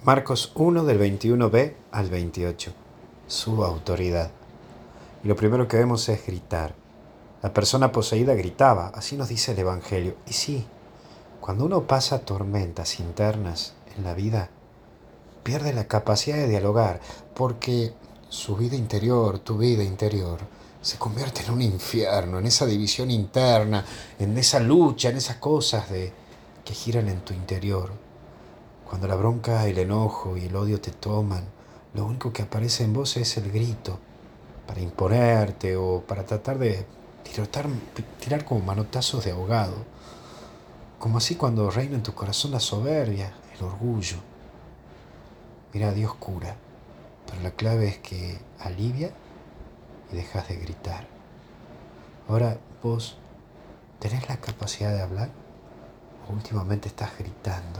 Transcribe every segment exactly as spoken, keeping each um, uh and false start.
Marcos uno del veintiuno b al veintiocho. Su autoridad. Y lo primero que vemos es gritar. La persona poseída gritaba, así nos dice el Evangelio. Y sí, cuando uno pasa tormentas internas en la vida, pierde la capacidad de dialogar, porque su vida interior, tu vida interior, se convierte en un infierno, en esa división interna, en esa lucha, en esas cosas de, que giran en tu interior. Cuando la bronca, el enojo y el odio te toman, lo único que aparece en vos es el grito, para imponerte o para tratar de tirotar, tirar como manotazos de ahogado. Como así cuando reina en tu corazón la soberbia, el orgullo. Mira, Dios cura, pero la clave es que alivia y dejas de gritar. Ahora, vos, ¿tenés la capacidad de hablar? ¿O últimamente estás gritando?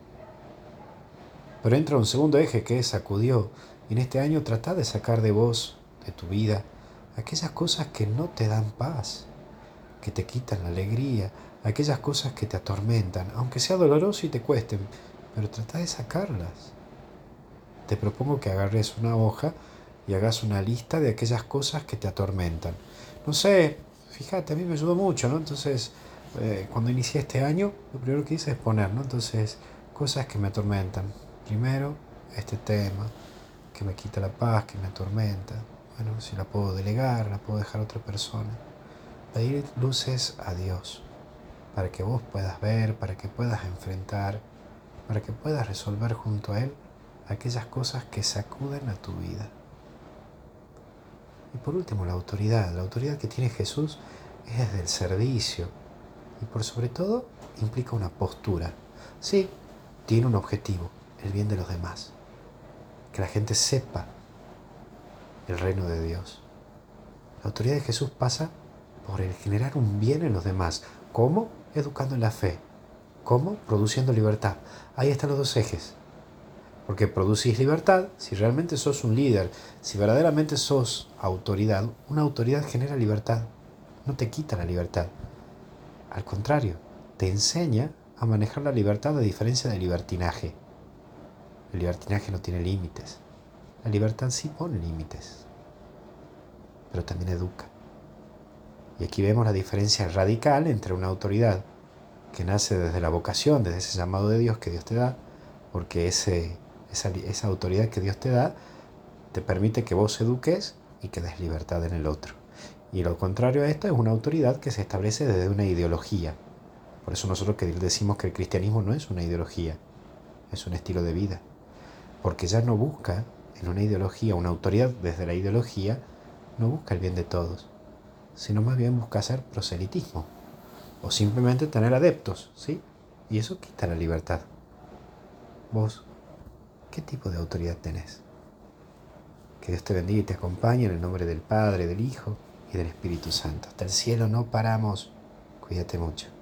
Pero entra un segundo eje que es sacudió. Y en este año trata de sacar de vos, de tu vida, aquellas cosas que no te dan paz, que te quitan la alegría, aquellas cosas que te atormentan, aunque sea doloroso y te cuesten, pero trata de sacarlas. Te propongo que agarres una hoja y hagas una lista de aquellas cosas que te atormentan. No sé, fíjate, a mí me ayudó mucho, ¿no? Entonces, eh, cuando inicié este año, lo primero que hice es poner, ¿no? Entonces, cosas que me atormentan. Primero, este tema, que me quita la paz, que me atormenta. Bueno, si la puedo delegar, la puedo dejar a otra persona. Pedir luces a Dios, para que vos puedas ver, para que puedas enfrentar, para que puedas resolver junto a Él aquellas cosas que sacuden a tu vida. Y por último, la autoridad. La autoridad que tiene Jesús es desde el servicio y por sobre todo implica una postura. Sí, tiene un objetivo, el bien de los demás. Que la gente sepa el reino de Dios. La autoridad de Jesús pasa por el generar un bien en los demás. ¿Cómo? Educando en la fe. ¿Cómo? Produciendo libertad. Ahí están los dos ejes. Porque producís libertad si realmente sos un líder, si verdaderamente sos autoridad. Una autoridad genera libertad, no te quita la libertad. Al contrario, te enseña a manejar la libertad a diferencia del libertinaje. El libertinaje no tiene límites. La libertad sí pone límites, pero también educa. Y aquí vemos la diferencia radical entre una autoridad que nace desde la vocación, desde ese llamado de Dios que Dios te da, porque ese, esa, esa autoridad que Dios te da te permite que vos eduques y que des libertad en el otro. Y lo contrario a esto es una autoridad que se establece desde una ideología. Por eso nosotros que decimos que el cristianismo no es una ideología, es un estilo de vida. Porque ya no busca en una ideología, una autoridad desde la ideología, no busca el bien de todos, sino más bien busca hacer proselitismo o simplemente tener adeptos, ¿sí? Y eso quita la libertad. Vos, ¿qué tipo de autoridad tenés? Que Dios te bendiga y te acompañe en el nombre del Padre, del Hijo y del Espíritu Santo. Hasta el cielo no paramos. Cuídate mucho.